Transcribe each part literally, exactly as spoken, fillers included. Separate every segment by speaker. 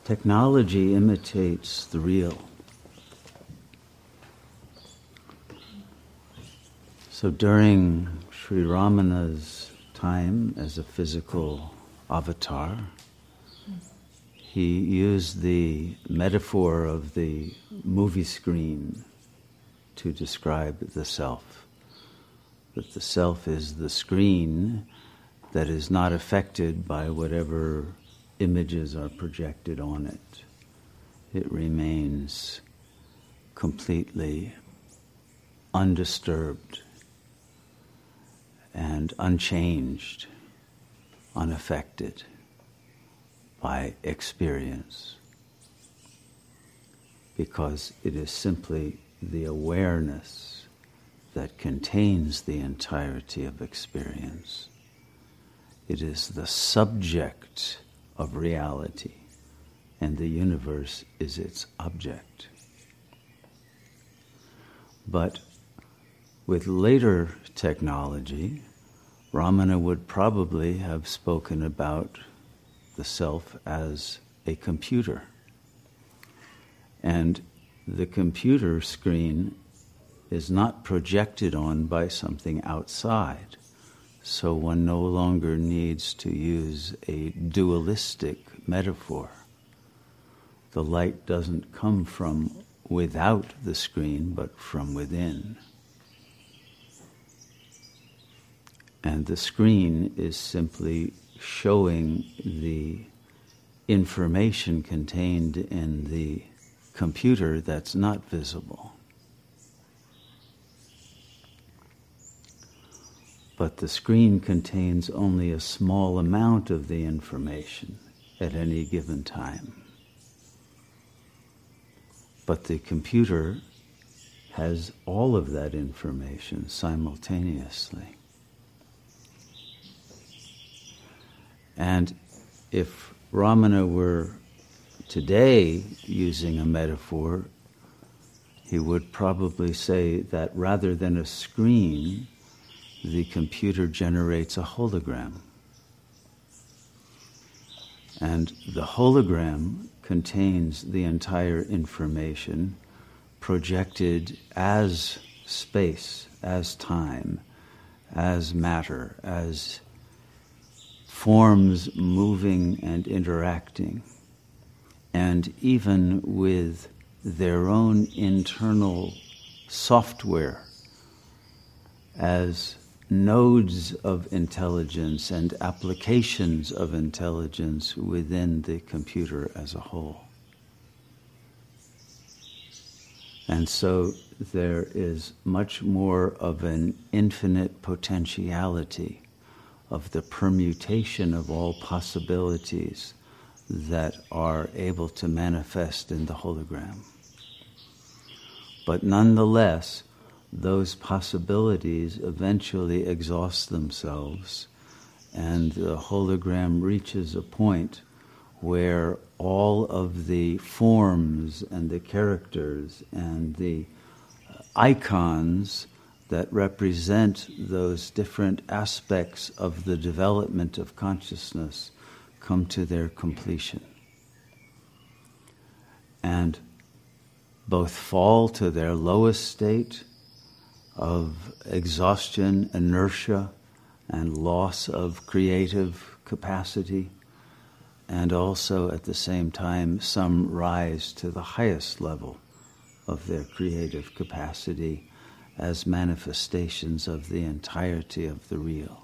Speaker 1: Technology imitates the real. So during Sri Ramana's time as a physical avatar, he used the metaphor of the movie screen to describe the self. That the self is the screen that is not affected by whatever images are projected on it. It remains completely undisturbed and unchanged, unaffected by experience, because it is simply the awareness that contains the entirety of experience. It is the subject of reality, and the universe is its object. But with later technology, Ramana would probably have spoken about the self as a computer. And the computer screen is not projected on by something outside, so one no longer needs to use a dualistic metaphor. The light doesn't come from without the screen, but from within. And the screen is simply showing the information contained in the computer that's not visible. But the screen contains only a small amount of the information at any given time. But the computer has all of that information simultaneously. And if Ramana were today using a metaphor, he would probably say that rather than a screen, the computer generates a hologram. And the hologram contains the entire information projected as space, as time, as matter, as forms moving and interacting, and even with their own internal software as nodes of intelligence and applications of intelligence within the computer as a whole. And so there is much more of an infinite potentiality of the permutation of all possibilities that are able to manifest in the hologram. But nonetheless, those possibilities eventually exhaust themselves, and the hologram reaches a point where all of the forms and the characters and the icons that represent those different aspects of the development of consciousness come to their completion, and both fall to their lowest state of exhaustion, inertia, and loss of creative capacity, and also at the same time some rise to the highest level of their creative capacity as manifestations of the entirety of the real.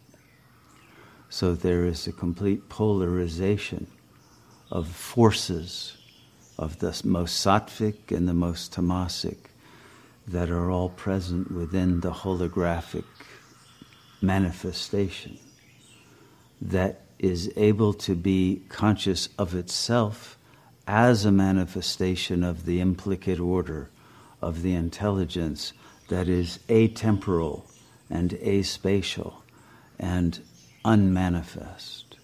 Speaker 1: So there is a complete polarization of forces, of the most sattvic and the most tamasic, that are all present within the holographic manifestation that is able to be conscious of itself as a manifestation of the implicate order of the intelligence that is atemporal and aspatial and unmanifest.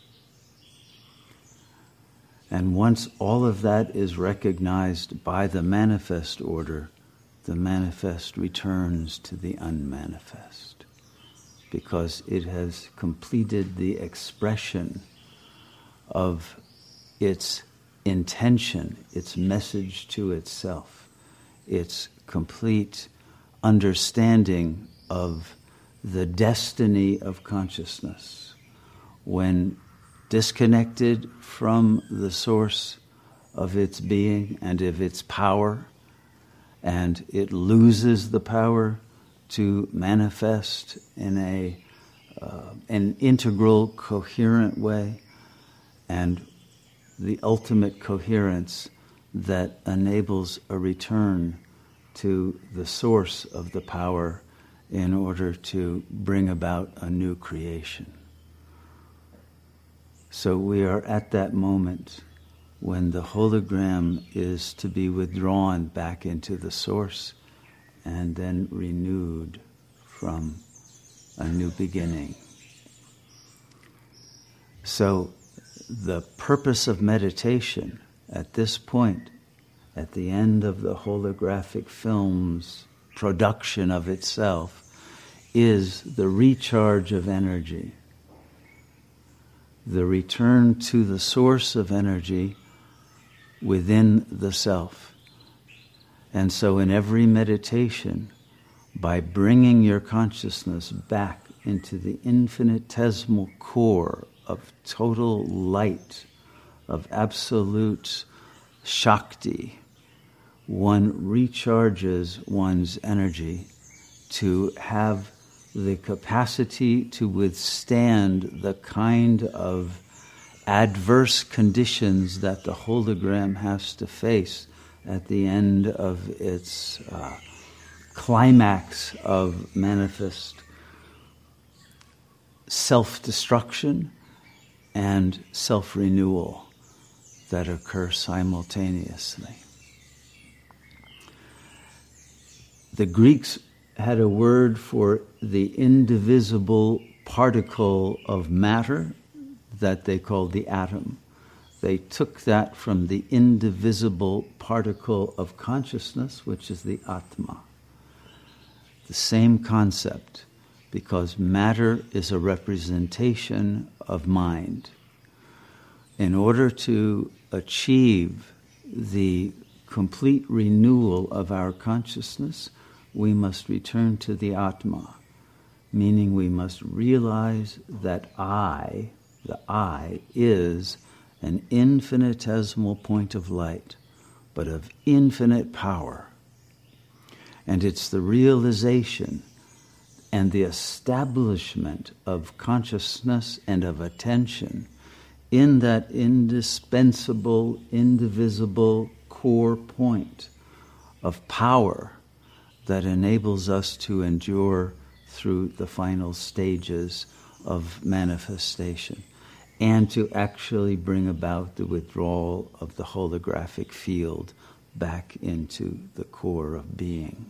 Speaker 1: And once all of that is recognized by the manifest order, the manifest returns to the unmanifest, because it has completed the expression of its intention, its message to itself, its complete understanding of the destiny of consciousness. When disconnected from the source of its being and of its power, and it loses the power to manifest in a uh, an integral, coherent way, and the ultimate coherence that enables a return to the source of the power in order to bring about a new creation. So we are at that moment when the hologram is to be withdrawn back into the source and then renewed from a new beginning. So the purpose of meditation at this point, at the end of the holographic film's production of itself, is the recharge of energy, the return to the source of energy within the self. And so in every meditation, by bringing your consciousness back into the infinitesimal core of total light, of absolute Shakti, one recharges one's energy to have the capacity to withstand the kind of adverse conditions that the hologram has to face at the end of its uh, climax of manifest self-destruction and self-renewal that occur simultaneously. The Greeks had a word for the indivisible particle of matter that they called the atom. They took that from the indivisible particle of consciousness, which is the Atma. The same concept, because matter is a representation of mind. In order to achieve the complete renewal of our consciousness, we must return to the Atma, meaning we must realize that I, the I, is an infinitesimal point of light, but of infinite power. And it's the realization and the establishment of consciousness and of attention in that indispensable, indivisible core point of power that enables us to endure through the final stages of manifestation and to actually bring about the withdrawal of the holographic field back into the core of being.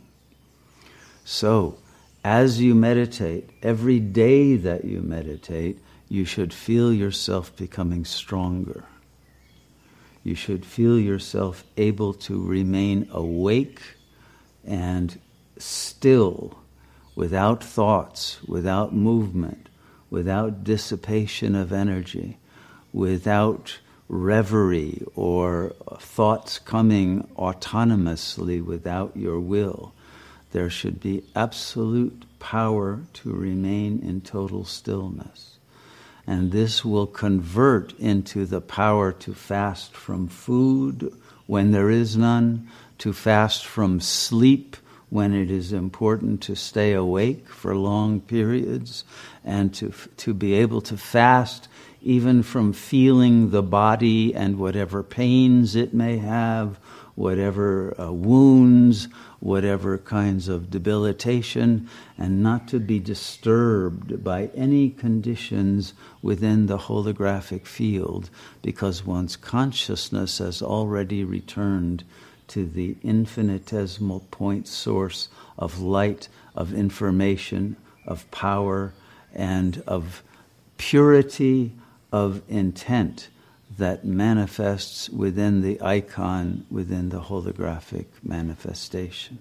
Speaker 1: So, as you meditate, every day that you meditate, you should feel yourself becoming stronger. You should feel yourself able to remain awake and still, without thoughts, without movement, without dissipation of energy, without reverie or thoughts coming autonomously without your will. There should be absolute power to remain in total stillness. And this will convert into the power to fast from food when there is none, to fast from sleep when it is important to stay awake for long periods, and to to be able to fast even from feeling the body and whatever pains it may have, whatever uh, wounds, whatever kinds of debilitation, and not to be disturbed by any conditions within the holographic field, because one's consciousness has already returned to the infinitesimal point source of light, of information, of power, and of purity of intent that manifests within the icon, within the holographic manifestation,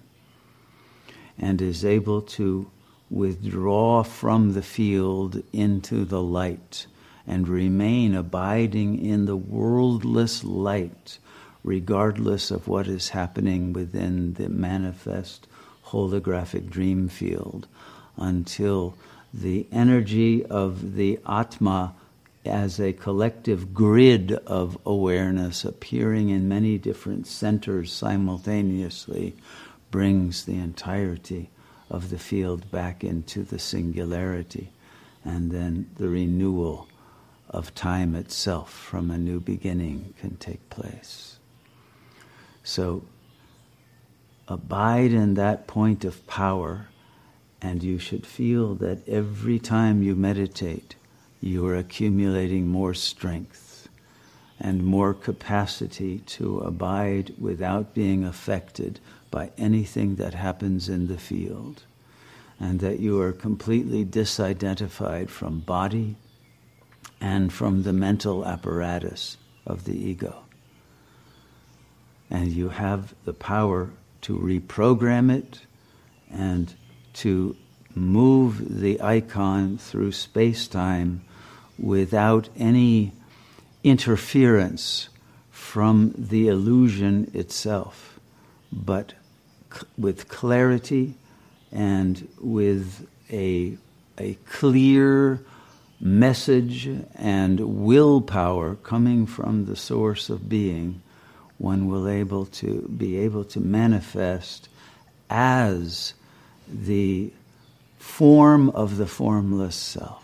Speaker 1: and is able to withdraw from the field into the light and remain abiding in the worldless light, regardless of what is happening within the manifest holographic dream field, until the energy of the Atma as a collective grid of awareness appearing in many different centers simultaneously brings the entirety of the field back into the singularity, and then the renewal of time itself from a new beginning can take place. So abide in that point of power, and you should feel that every time you meditate, you are accumulating more strength and more capacity to abide without being affected by anything that happens in the field, and that you are completely disidentified from body and from the mental apparatus of the ego. And you have the power to reprogram it and to move the icon through space-time without any interference from the illusion itself, but c- with clarity and with a, a clear message and willpower coming from the source of being, one will able to be able to manifest as the form of the formless self.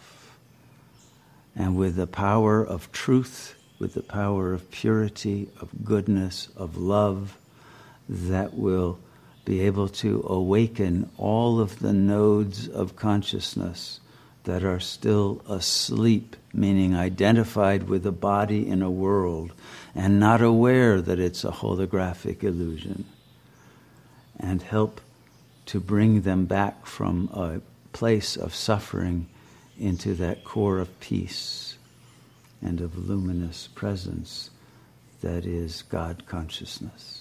Speaker 1: And with the power of truth, with the power of purity, of goodness, of love, that will be able to awaken all of the nodes of consciousness that are still asleep, meaning identified with a body in a world and not aware that it's a holographic illusion, and help to bring them back from a place of suffering into that core of peace and of luminous presence that is God consciousness.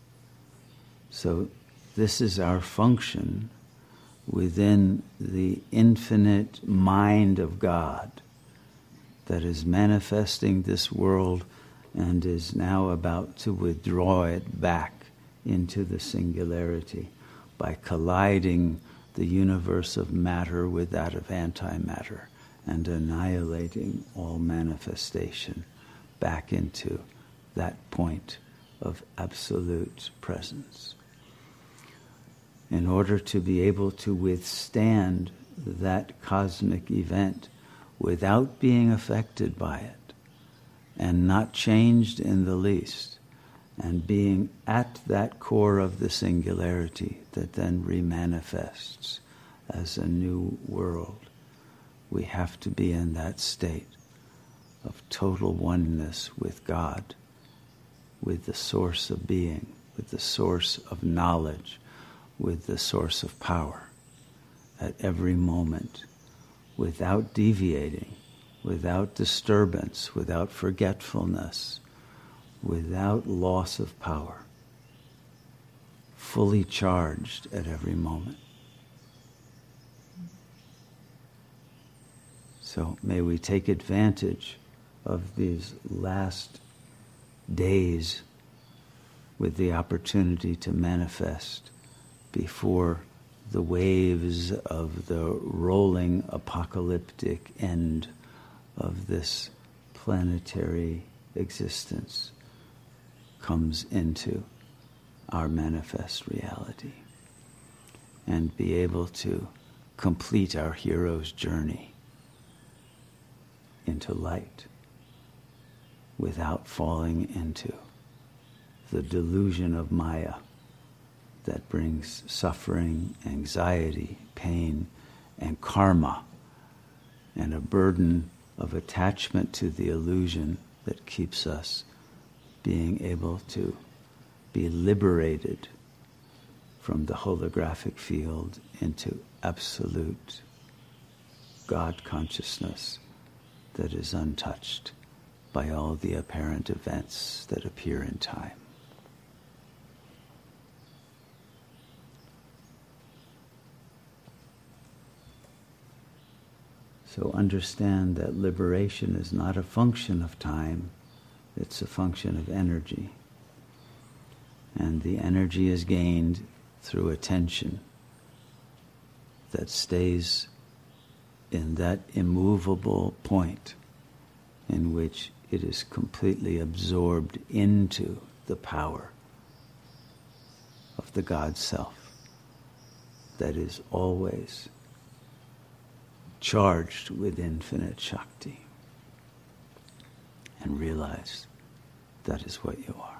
Speaker 1: So this is our function within the infinite mind of God that is manifesting this world and is now about to withdraw it back into the singularity by colliding the universe of matter with that of antimatter and annihilating all manifestation back into that point of absolute presence. In order to be able to withstand that cosmic event without being affected by it and not changed in the least, and being at that core of the singularity that then remanifests as a new world, we have to be in that state of total oneness with God, with the source of being, with the source of knowledge, with the source of power at every moment, without deviating, without disturbance, without forgetfulness, without loss of power, fully charged at every moment. So may we take advantage of these last days with the opportunity to manifest before the waves of the rolling apocalyptic end of this planetary existence comes into our manifest reality, and be able to complete our hero's journey into light without falling into the delusion of Maya that brings suffering, anxiety, pain, and karma, and a burden of attachment to the illusion that keeps us being able to be liberated from the holographic field into absolute God consciousness that is untouched by all the apparent events that appear in time. So understand that liberation is not a function of time, it's a function of energy. And the energy is gained through attention that stays in that immovable point in which it is completely absorbed into the power of the God Self that is always charged with infinite Shakti. And realize that is what you are.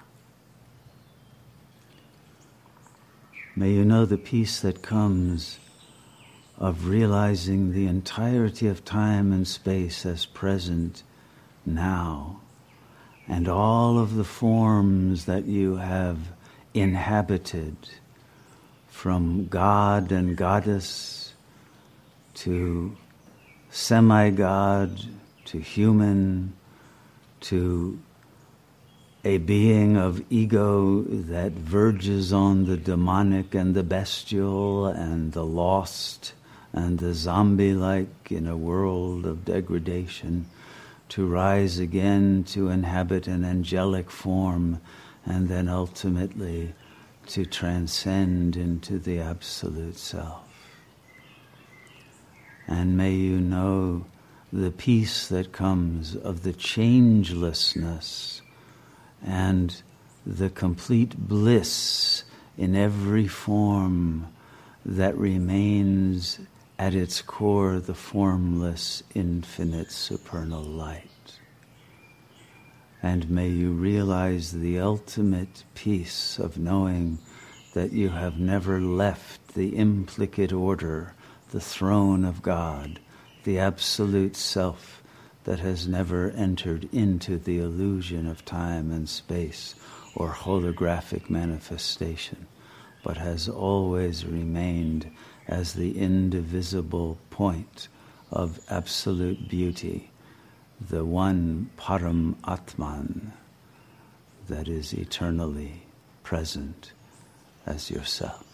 Speaker 1: May you know the peace that comes of realizing the entirety of time and space as present now, and all of the forms that you have inhabited, from God and Goddess to semi-God to human to a being of ego that verges on the demonic and the bestial and the lost and the zombie-like in a world of degradation, to rise again to inhabit an angelic form and then ultimately to transcend into the Absolute Self. And may you know the peace that comes of the changelessness and the complete bliss in every form that remains at its core the formless, infinite, supernal light. And may you realize the ultimate peace of knowing that you have never left the implicate order, the throne of God, the Absolute Self that has never entered into the illusion of time and space or holographic manifestation, but has always remained as the indivisible point of absolute beauty, the one Param Atman that is eternally present as yourself.